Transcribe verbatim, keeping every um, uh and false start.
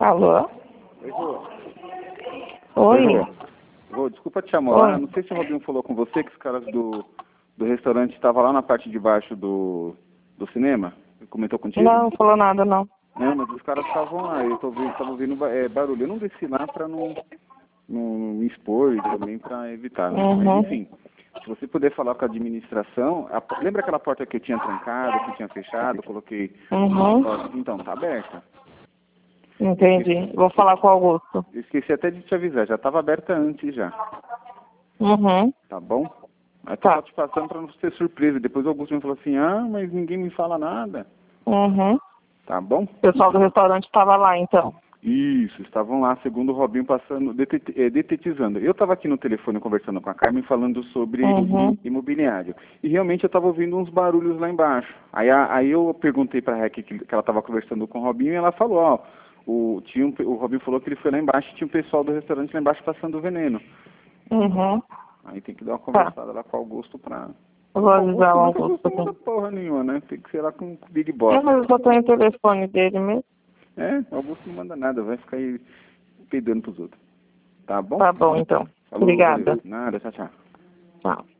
Alô? Oi, Rô. Oi. Rô. Rô, desculpa te chamar lá. Não sei se o Robinho falou com você que os caras do, do restaurante estavam lá na parte de baixo do, do cinema. Ele comentou contigo? Não, não falou nada, não. Não, mas os caras estavam lá. Eu tô ouvindo, tava ouvindo ba- é, barulho. Eu não desci lá pra não, não me expor e também pra evitar, né? Uhum. Mas enfim, se você puder falar com a administração... a po- lembra aquela porta que eu tinha trancado, que tinha fechado? Eu coloquei... Uhum. Então, tá aberta. Entendi. Vou falar com o Augusto. Eu esqueci até de te avisar. Já estava aberta antes já. Uhum. Tá bom? Aí tô Tá. só te passando pra não ser surpresa. Depois o Augusto me falou assim, ah, mas ninguém me fala nada. Uhum. Tá bom? O pessoal do restaurante estava lá, então. Isso, estavam lá, segundo o Robinho, passando, detet eh, detetizando. Eu estava aqui no telefone conversando com a Carmen, falando sobre Uhum. imobiliário. E realmente eu estava ouvindo uns barulhos lá embaixo. Aí, a, aí eu perguntei para a Rec que, que ela estava conversando com o Robinho e ela falou, ó, o, tinha um, o Robinho falou que ele foi lá embaixo e tinha um pessoal do restaurante lá embaixo passando veneno. Uhum. Aí tem que dar uma Tá. conversada lá com o Augusto pra... Eu vou avisar o Augusto, mas Augusto Augusto não manda aqui. porra nenhuma, né? Tem que ser lá com o Big É, Boss. mas eu só tenho o telefone dele mesmo. É, Augusto não manda nada, vai ficar aí peidando pros outros. Tá bom? Tá bom, então. Falou, Obrigada. valeu. Nada, tchau, tchau. Tchau.